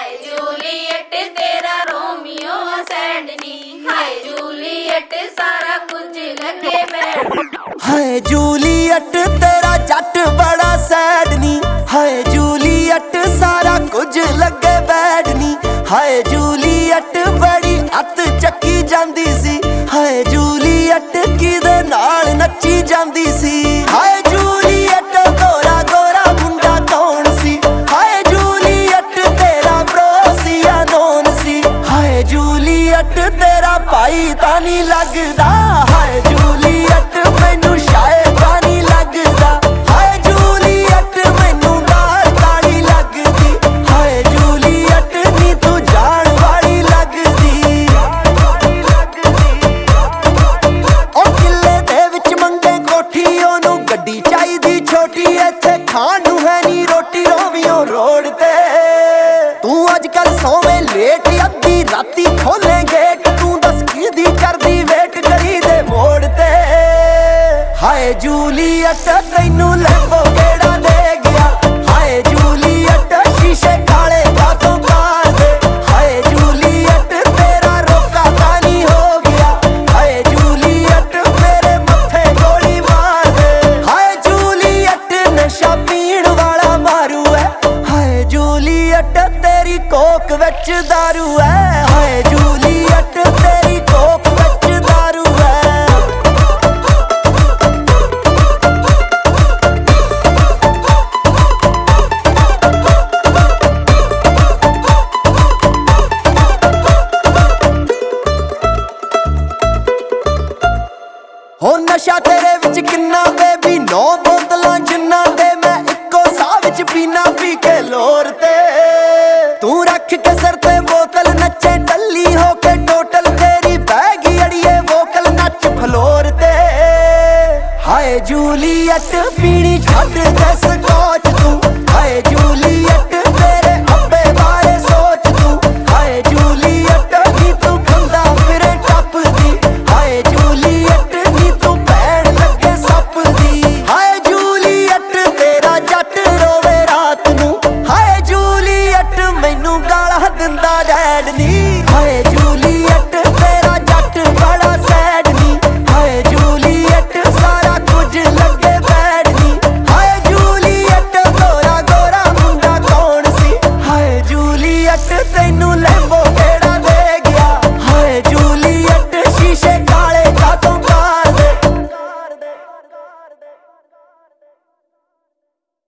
हाय Juliet तेरा Romeo सैंडनी, हाय जूलियट सारा कुछ लगे बैड। हाय जूलियट तेरा जट बड़ा सैड नी, हाय जूलियट सारा कुछ लगे बैड नी। हाय जूलियट बड़ी अत चक्की जांदी सी, हाय जूलियट किदे नाल नच्ची जांदी सी। हाय जूलियट गोरा गोरा मुंडा कौन सी, हाय जूलियट तेरा ब्रोसिया नोन सी। हाय जूलियट तेरा भाई तां नी लगदा, हाय जूलियट मैनू शायद तां नी लगदा। हाय जूलियट मैनू नाल तां नी लगदी, हाय जूलियट नी तू जान वाली लगदी। ओ किले दे विच मंगे कोठी, ओनू गड्डी चाहीदी छोटी, इत्थे खाण नू है नी रोटी रोमियो रोड ते। तू अजकल सोवे लेट, अद्धी राती खोले गेट, तू दस किदी करदी वेट करी दे मोड़ ते। हाय जूलियट तैनू लैंबो केड़ा दे गया, हाय जूलियट शीशे काले कातों मार दे। हाय जूलियट तेरा रोका तानी हो गया, हाय जूलियट मेरे मत्थे गोली मार दे। हाय जूलियट नशा पीण वाला मारू है, हाय जूलियट तेरी कोक विच दारू है। हाय जूलियट तेरी कोक विच दारू है। हो नशा तेरे विच किन्ना बेबी, 9 बोतलां जिन्ना दे मैं इक्को साह विच पीना, पी के लोर ते। तू रख के सर ते बोतल नचे टल्ली हो के टोटल, तेरी बैगी अड़िए वोकल नच फ्लोर ते। हाय जूलियट पीनी छड्ड